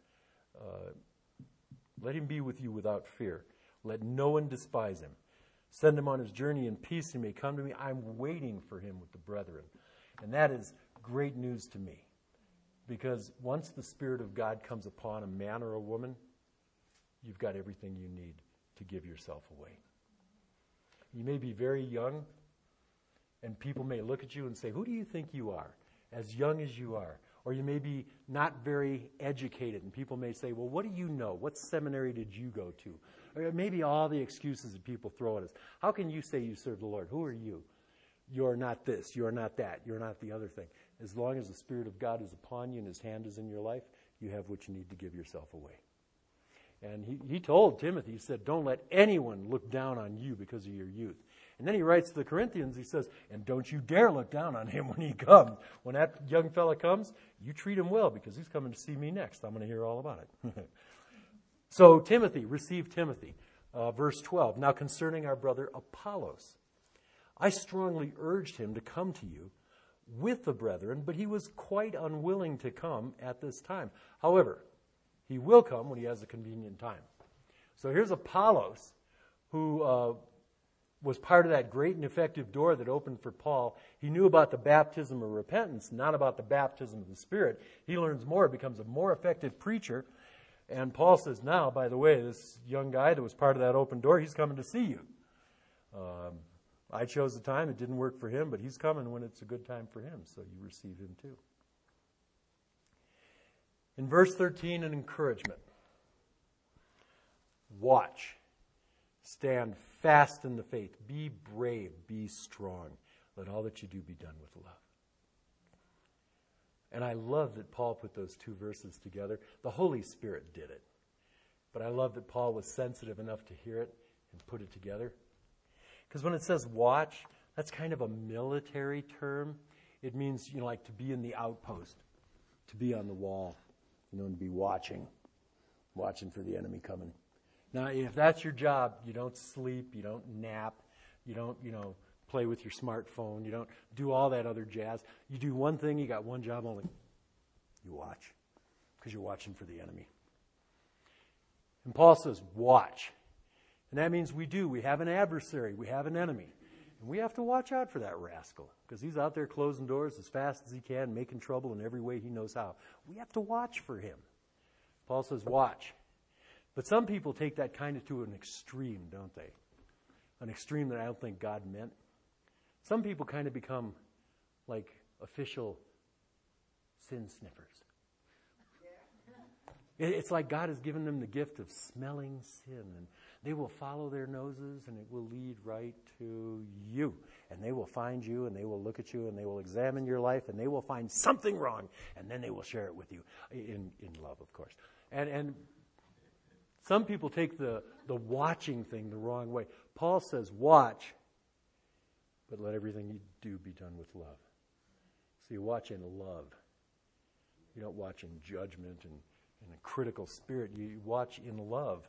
let him be with you without fear. Let no one despise him. Send him on his journey in peace. He may come to me. I'm waiting for him with the brethren. And that is great news to me. Because once the Spirit of God comes upon a man or a woman, you've got everything you need to give yourself away. You may be very young, and people may look at you and say, who do you think you are, as young as you are? Or you may be not very educated, and people may say, well, what do you know? What seminary did you go to? Or maybe all the excuses that people throw at us. How can you say you serve the Lord? Who are you? You're not this, you're not that, you're not the other thing. As long as the Spirit of God is upon you and His hand is in your life, you have what you need to give yourself away. And he told Timothy, he said, don't let anyone look down on you because of your youth. And then he writes to the Corinthians, he says, and don't you dare look down on him when he comes. When that young fella comes, you treat him well because he's coming to see me next. I'm going to hear all about it. So Timothy, receive Timothy. Verse 12, now concerning our brother Apollos, I strongly urged him to come to you with the brethren, but he was quite unwilling to come at this time. However, he will come when he has a convenient time. So here's Apollos, who was part of that great and effective door that opened for Paul. He knew about the baptism of repentance, not about the baptism of the Spirit. He learns more, becomes a more effective preacher. And Paul says, now, by the way, this young guy that was part of that open door, he's coming to see you. I chose the time. It didn't work for him, but he's coming when it's a good time for him, so you receive him too. In verse 13, an encouragement. Watch. Stand fast in the faith. Be brave. Be strong. Let all that you do be done with love. And I love that Paul put those two verses together. The Holy Spirit did it. But I love that Paul was sensitive enough to hear it and put it together. Because when it says watch, that's kind of a military term. It means, like to be in the outpost, to be on the wall, and to be watching for the enemy coming. Now, if that's your job, you don't sleep, you don't nap, you don't, play with your smartphone, you don't do all that other jazz. You do one thing, you got one job only. You watch, because you're watching for the enemy. And Paul says, watch. And that means we have an adversary, we have an enemy. And we have to watch out for that rascal, because he's out there closing doors as fast as he can, making trouble in every way he knows how. We have to watch for him. Paul says, watch. But some people take that kind of to an extreme, don't they? An extreme that I don't think God meant. Some people kind of become like official sin sniffers. It's like God has given them the gift of smelling sin, and they will follow their noses, and it will lead right to you. And they will find you, and they will look at you, and they will examine your life, and they will find something wrong, and then they will share it with you, in love, of course. And some people take the watching thing the wrong way. Paul says, watch, but let everything you do be done with love. So you watch in love. You don't watch in judgment and in a critical spirit. You watch in love.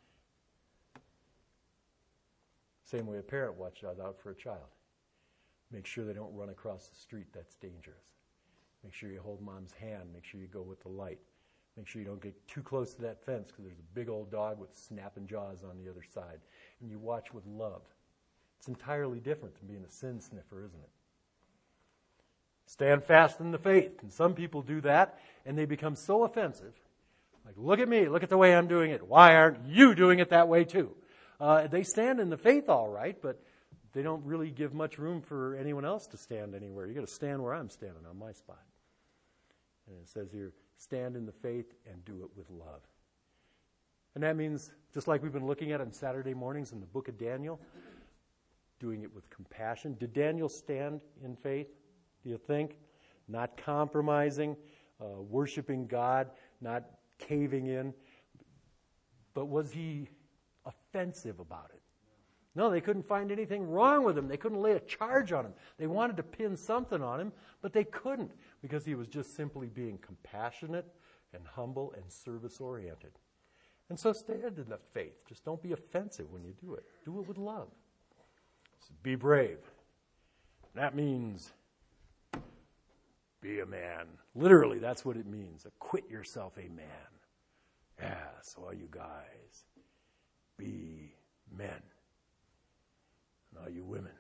Same way a parent watches out for a child. Make sure they don't run across the street. That's dangerous. Make sure you hold mom's hand. Make sure you go with the light. Make sure you don't get too close to that fence, because there's a big old dog with snapping jaws on the other side. And you watch with love. It's entirely different than being a sin sniffer, isn't it? Stand fast in the faith. And some people do that, and they become so offensive. Like, look at me. Look at the way I'm doing it. Why aren't you doing it that way too? They stand in the faith all right, but they don't really give much room for anyone else to stand anywhere. You've got to stand where I'm standing, on my spot. And it says here, stand in the faith and do it with love. And that means, just like we've been looking at on Saturday mornings in the book of Daniel, doing it with compassion. Did Daniel stand in faith, do you think? Not compromising, worshiping God, not caving in. But was he offensive about it? No, they couldn't find anything wrong with him. They couldn't lay a charge on him. They wanted to pin something on him, but they couldn't, because he was just simply being compassionate and humble and service-oriented. And so stand in the faith. Just don't be offensive when you do it. Do it with love. So be brave. That means be a man. Literally, that's what it means. Acquit yourself a man. Yes, all you guys, be men. And all you women,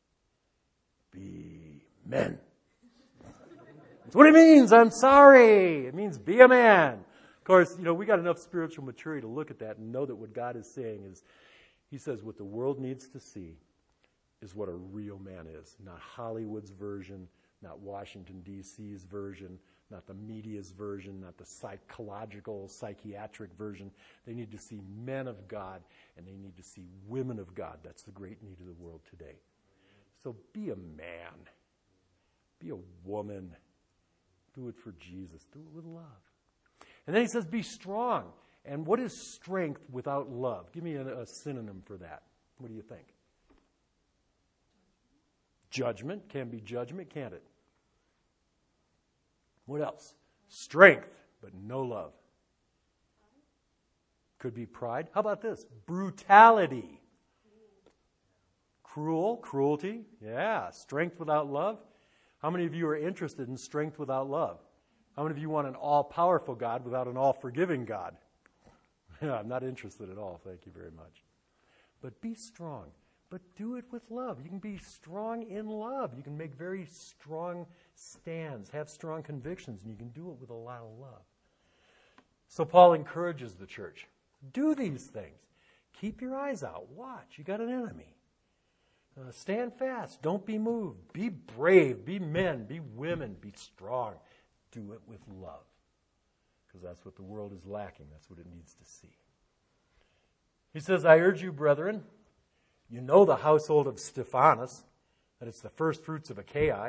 be men. That's what it means. I'm sorry. It means be a man. Of course, we got enough spiritual maturity to look at that and know that what God is saying is, he says what the world needs to see is what a real man is. Not Hollywood's version, not Washington, D.C.'s version, not the media's version, not the psychological, psychiatric version. They need to see men of God, and they need to see women of God. That's the great need of the world today. So be a man. Be a woman. Do it for Jesus. Do it with love. And then he says, be strong. And what is strength without love? Give me a synonym for that. What do you think? Judgment. Can be judgment, can't it? What else? Strength, but no love. Could be pride. How about this? Brutality. Cruelty. Yeah, strength without love. How many of you are interested in strength without love? How many of you want an all-powerful God without an all-forgiving God? Yeah, I'm not interested at all. Thank you very much. But be strong. But do it with love. You can be strong in love. You can make very strong stands, have strong convictions, and you can do it with a lot of love. So Paul encourages the church. Do these things. Keep your eyes out. Watch. You got an enemy. Stand fast. Don't be moved. Be brave. Be men. Be women. Be strong. Do it with love. Because that's what the world is lacking. That's what it needs to see. He says, I urge you, brethren, you know the household of Stephanas, that it's the first fruits of Achaia,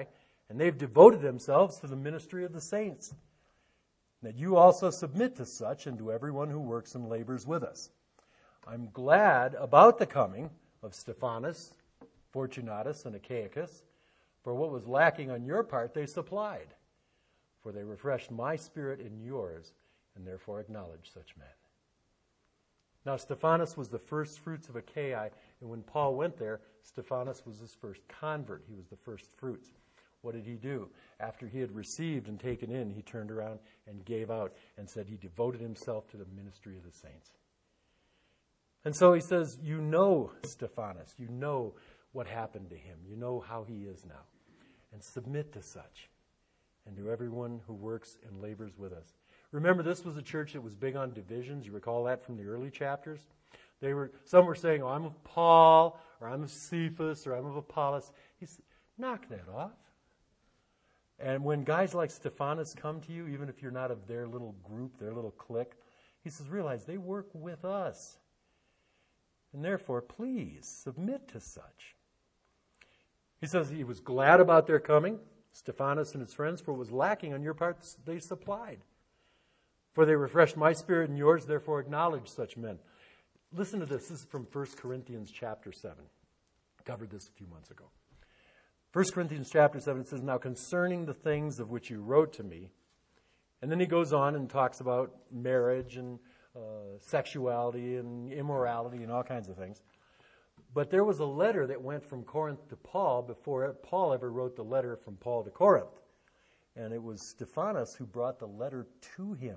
and they've devoted themselves to the ministry of the saints. That you also submit to such and to everyone who works and labors with us. I'm glad about the coming of Stephanas, Fortunatus, and Achaicus, for what was lacking on your part they supplied. For they refreshed my spirit in yours, and therefore acknowledge such men. Now Stephanas was the first fruits of Achaia, and when Paul went there, Stephanas was his first convert. He was the first fruits. What did he do? After he had received and taken in, he turned around and gave out and said he devoted himself to the ministry of the saints. And so he says, you know Stephanas. You know what happened to him. You know how he is now. And submit to such and to everyone who works and labors with us. Remember, this was a church that was big on divisions. You recall that from the early chapters? Some were saying, I'm of Paul, or I'm of Cephas, or I'm of Apollos. He said, knock that off. And when guys like Stephanas come to you, even if you're not of their little group, their little clique, he says, realize they work with us. And therefore, please submit to such. He says he was glad about their coming, Stephanas and his friends, for what was lacking on your part they supplied. For they refreshed my spirit and yours, therefore acknowledge such men. Listen to this. This is from 1 Corinthians chapter 7. I covered this a few months ago. 1 Corinthians chapter 7, it says, now concerning the things of which you wrote to me, and then he goes on and talks about marriage and sexuality and immorality and all kinds of things. But there was a letter that went from Corinth to Paul before Paul ever wrote the letter from Paul to Corinth. And it was Stephanas who brought the letter to him.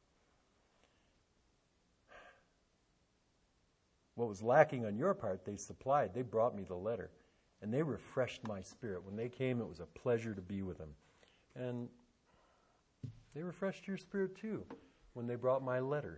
What was lacking on your part, they supplied. They brought me the letter. And they refreshed my spirit. When they came, it was a pleasure to be with them. And they refreshed your spirit too when they brought my letter.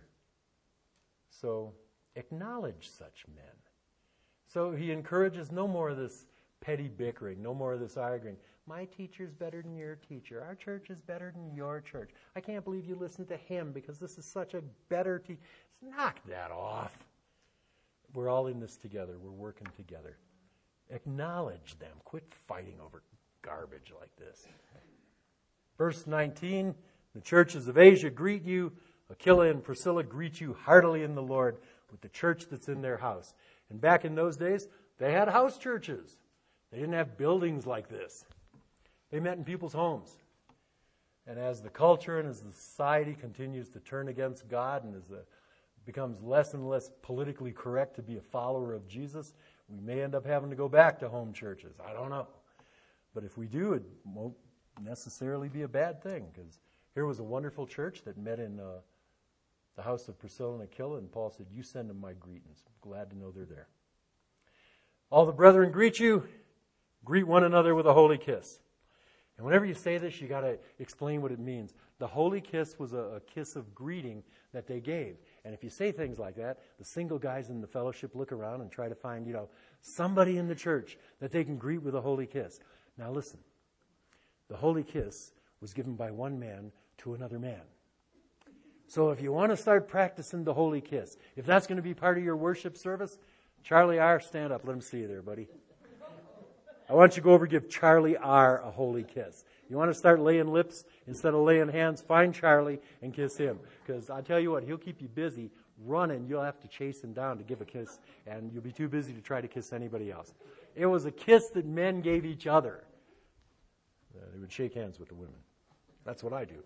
So acknowledge such men. So he encourages no more of this petty bickering, no more of this arguing. My teacher's better than your teacher. Our church is better than your church. I can't believe you listen to him because this is such a better teacher. Knock that off. We're all in this together. We're working together. Acknowledge them. Quit fighting over garbage like this. Verse 19, the churches of Asia greet you. Aquila and Priscilla greet you heartily in the Lord with the church that's in their house. And back in those days, they had house churches. They didn't have buildings like this. They met in people's homes. And as the culture and as the society continues to turn against God and as it becomes less and less politically correct to be a follower of Jesus, we may end up having to go back to home churches. I don't know. But if we do, it won't necessarily be a bad thing, because here was a wonderful church that met in the house of Priscilla and Aquila, and Paul said, you send them my greetings. I'm glad to know they're there. All the brethren greet you. Greet one another with a holy kiss. And whenever you say this, you got to explain what it means. The holy kiss was a kiss of greeting that they gave. And if you say things like that, the single guys in the fellowship look around and try to find, somebody in the church that they can greet with a holy kiss. Now listen, the holy kiss was given by one man to another man. So if you want to start practicing the holy kiss, if that's going to be part of your worship service, Charlie R., stand up. Let him see you there, buddy. I want you to go over and give Charlie R. a holy kiss. You want to start laying lips instead of laying hands? Find Charlie and kiss him. Because I tell you what, he'll keep you busy running. You'll have to chase him down to give a kiss, and you'll be too busy to try to kiss anybody else. It was a kiss that men gave each other. They would shake hands with the women. That's what I do.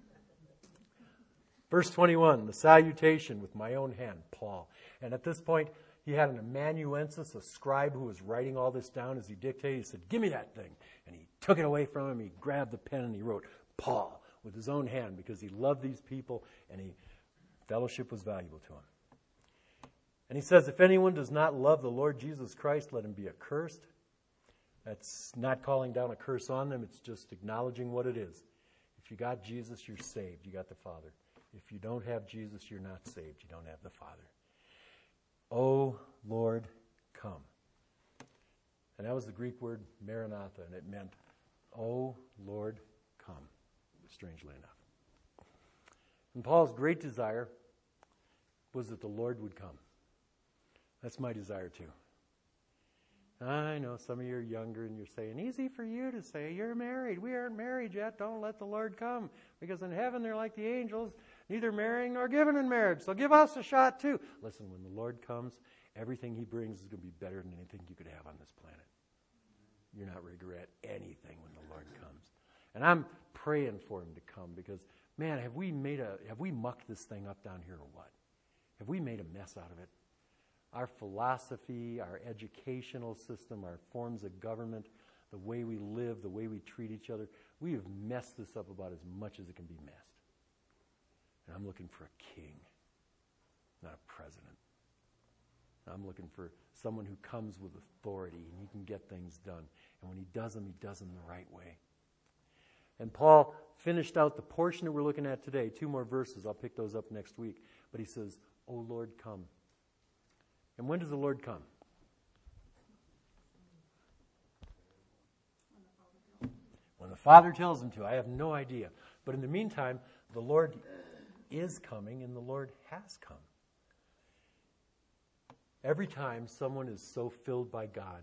Verse 21, the salutation with my own hand, Paul. And at this point, he had an amanuensis, a scribe who was writing all this down as he dictated. He said, give me that thing. And he took it away from him. He grabbed the pen and he wrote Paul with his own hand because he loved these people and fellowship was valuable to him. And he says, if anyone does not love the Lord Jesus Christ, let him be accursed. That's not calling down a curse on them. It's just acknowledging what it is. If you got Jesus, you're saved. You got the Father. If you don't have Jesus, you're not saved. You don't have the Father. O Lord, come. And that was the Greek word Maranatha, and it meant, O Lord, come, strangely enough. And Paul's great desire was that the Lord would come. That's my desire too. I know some of you are younger and you're saying, easy for you to say, you're married. We aren't married yet. Don't let the Lord come. Because in heaven they're like the angels, neither marrying nor given in marriage. So give us a shot too. Listen, when the Lord comes, everything he brings is going to be better than anything you could have on this planet. You're not regret anything when the Lord comes. And I'm praying for him to come because, man, have we mucked this thing up down here or what? Have we made a mess out of it? Our philosophy, our educational system, our forms of government, the way we live, the way we treat each other, we have messed this up about as much as it can be messed. And I'm looking for a king, not a president. I'm looking for someone who comes with authority and he can get things done. And when he does them the right way. And Paul finished out the portion that we're looking at today. 2 more verses. I'll pick those up next week. But he says, O Lord, come. And when does the Lord come? When the Father tells him to. I have no idea. But in the meantime, the Lord is coming and the Lord has come. Every time someone is so filled by God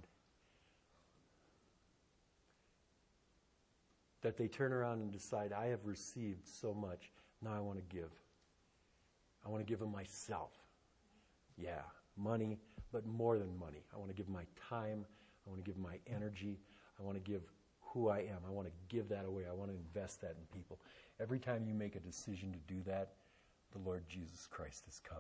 that they turn around and decide, I have received so much, now I want to give. I want to give him myself. Yeah, money, but more than money. I want to give my time. I want to give my energy. I want to give who I am. I want to give that away. I want to invest that in people. Every time you make a decision to do that, the Lord Jesus Christ has come.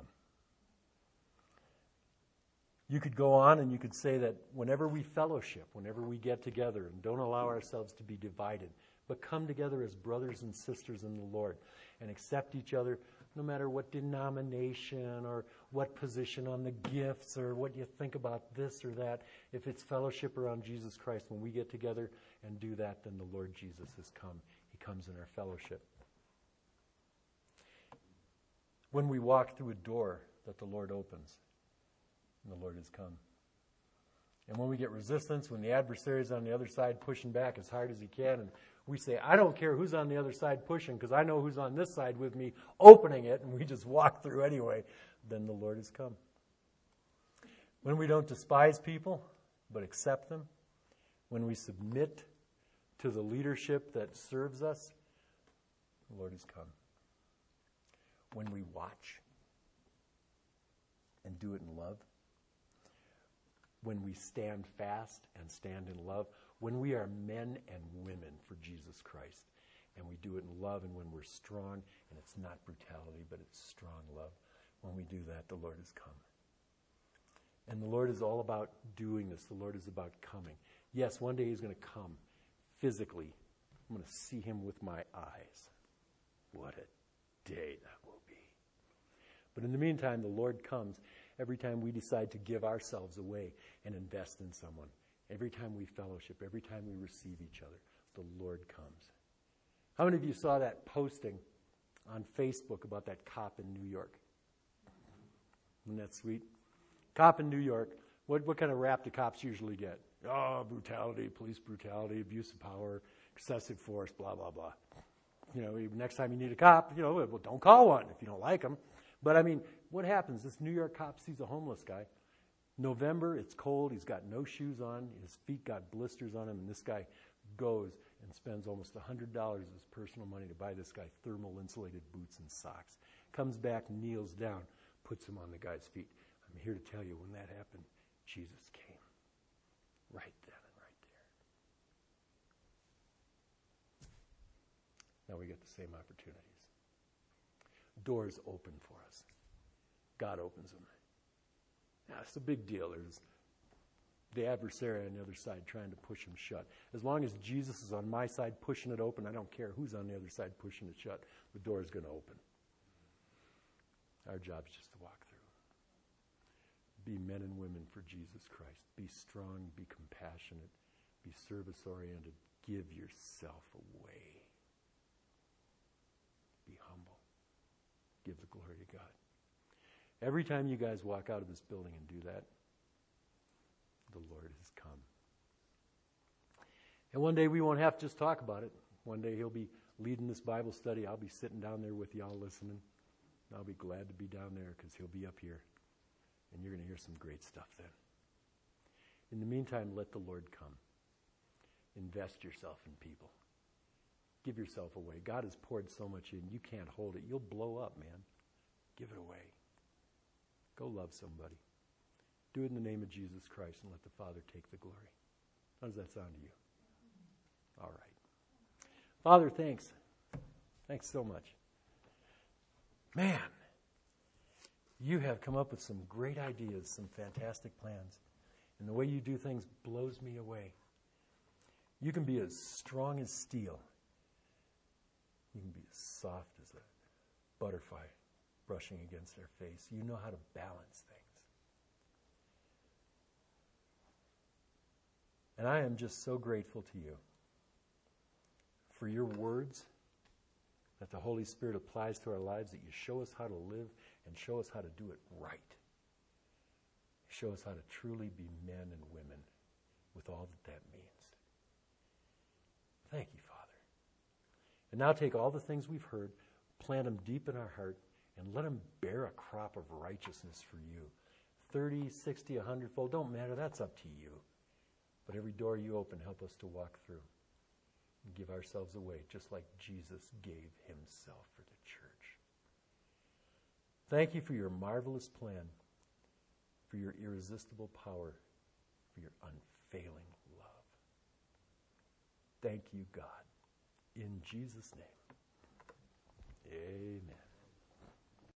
You could go on and you could say that whenever we fellowship, whenever we get together and don't allow ourselves to be divided, but come together as brothers and sisters in the Lord and accept each other no matter what denomination or what position on the gifts or what you think about this or that. If it's fellowship around Jesus Christ, when we get together and do that, then the Lord Jesus has come. He comes in our fellowship. When we walk through a door that the Lord opens, and the Lord has come. And when we get resistance, when the adversary is on the other side pushing back as hard as he can, and we say, I don't care who's on the other side pushing, because I know who's on this side with me opening it, and we just walk through anyway, then the Lord has come. When we don't despise people, but accept them, when we submit to the leadership that serves us, the Lord has come. When we watch and do it in love, when we stand fast and stand in love, when we are men and women for Jesus Christ, and we do it in love, and when we're strong, and it's not brutality, but it's strong love, when we do that, the Lord has come. And the Lord is all about doing this. The Lord is about coming. Yes, one day he's going to come physically. I'm going to see him with my eyes. What a day that will be. But in the meantime, the Lord comes every time we decide to give ourselves away and invest in someone. Every time we fellowship, every time we receive each other, the Lord comes. How many of you saw that posting on Facebook about that cop in New York? Isn't that sweet? Cop in New York. What kind of rap do cops usually get? Oh, brutality, police brutality, abuse of power, excessive force, blah, blah, blah. You know, next time you need a cop, well, don't call one if you don't like them. But I mean, what happens? This New York cop sees a homeless guy. November, it's cold. He's got no shoes on. His feet got blisters on him. And this guy goes and spends almost $100 of his personal money to buy this guy thermal insulated boots and socks. Comes back, kneels down, puts them on the guy's feet. I'm here to tell you, when that happened, Jesus came. Right then and right there. Now we get the same opportunities. Doors open for us. God opens them. Now, it's a big deal. There's the adversary on the other side trying to push them shut. As long as Jesus is on my side pushing it open, I don't care who's on the other side pushing it shut. The door is going to open. Our job is just to walk through. Be men and women for Jesus Christ. Be strong, be compassionate, be service-oriented. Give yourself away. Be humble. Give the glory to God. Every time you guys walk out of this building and do that, the Lord has come. And one day we won't have to just talk about it. One day he'll be leading this Bible study. I'll be sitting down there with y'all listening. I'll be glad to be down there because he'll be up here. And you're going to hear some great stuff then. In the meantime, let the Lord come. Invest yourself in people. Give yourself away. God has poured so much in. You can't hold it. You'll blow up, man. Give it away. Go love somebody. Do it in the name of Jesus Christ and let the Father take the glory. How does that sound to you? All right. Father, thanks. Thanks so much. Man, you have come up with some great ideas, some fantastic plans. And the way you do things blows me away. You can be as strong as steel. You can be as soft as a butterfly brushing against their face. You know how to balance things. And I am just so grateful to you for your words that the Holy Spirit applies to our lives, that you show us how to live and show us how to do it right. Show us how to truly be men and women with all that that means. Thank you, Father. And now take all the things we've heard, plant them deep in our heart, and let them bear a crop of righteousness for you. 30, 60, 100-fold, don't matter. That's up to you. But every door you open, help us to walk through and give ourselves away, just like Jesus gave himself for the church. Thank you for your marvelous plan, for your irresistible power, for your unfailing love. Thank you, God. In Jesus' name, amen.